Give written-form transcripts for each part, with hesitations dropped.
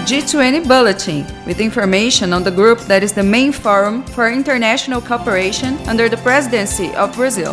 G20 Bulletin, with information on the group that is the main forum for international cooperation under the presidency of Brazil.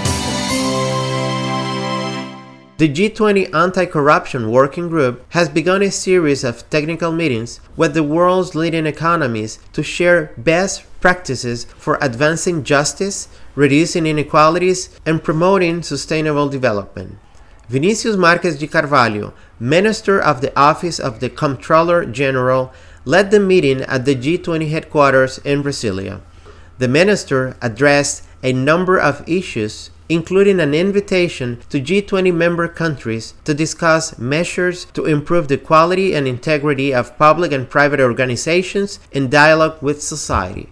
The G20 Anti-Corruption Working Group has begun a series of technical meetings with the world's leading economies to share best practices for advancing justice, reducing inequalities, and promoting sustainable development. Vinicius Marques de Carvalho, Minister of the Office of the Comptroller General, led the meeting at the G20 headquarters in Brasilia. The minister addressed a number of issues, including an invitation to G20 member countries to discuss measures to improve the quality and integrity of public and private organizations in dialogue with society.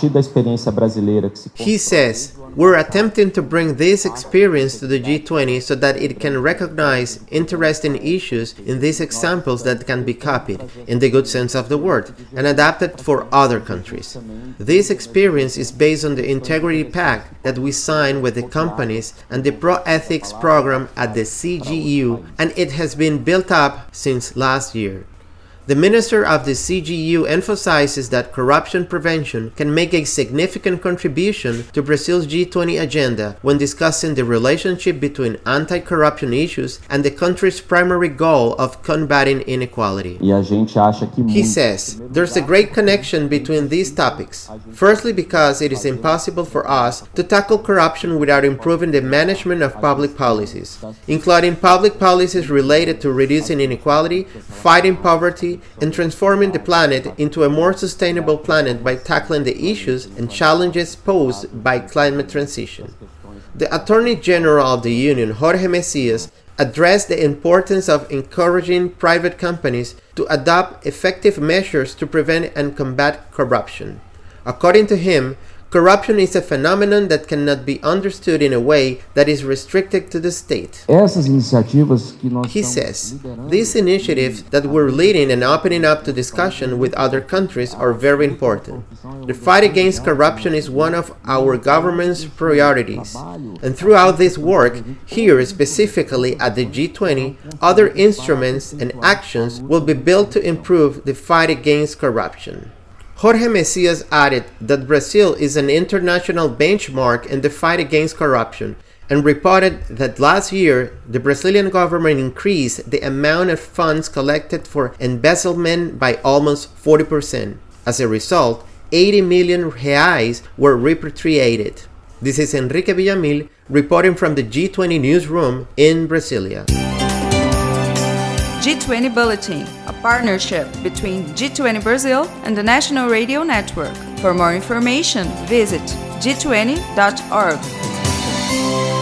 He says, "We're attempting to bring this experience to the G20 so that it can recognize interesting issues in these examples that can be copied, in the good sense of the word, and adapted for other countries. This experience is based on the Integrity Pact that we signed with the companies and the Pro-Ethics program at the CGU, and it has been built up since last year." The minister of the CGU emphasizes that corruption prevention can make a significant contribution to Brazil's G20 agenda when discussing the relationship between anti-corruption issues and the country's primary goal of combating inequality. He says, "There's a great connection between these topics. Firstly, because it is impossible for us to tackle corruption without improving the management of public policies, including public policies related to reducing inequality, fighting poverty, and transforming the planet into a more sustainable planet by tackling the issues and challenges posed by climate transition." The Attorney General of the Union, Jorge Messias, addressed the importance of encouraging private companies to adopt effective measures to prevent and combat corruption. According to him, corruption is a phenomenon that cannot be understood in a way that is restricted to the state. He says, "These initiatives that we're leading and opening up to discussion with other countries are very important. The fight against corruption is one of our government's priorities. And throughout this work, here specifically at the G20, other instruments and actions will be built to improve the fight against corruption." Jorge Messias added that Brazil is an international benchmark in the fight against corruption and reported that last year the Brazilian government increased the amount of funds collected for embezzlement by almost 40%. As a result, 80 million reais were repatriated. This is Enrique Villamil reporting from the G20 newsroom in Brasilia. G20 Bulletin, a partnership between G20 Brazil and the National Radio Network. For more information, visit g20.org.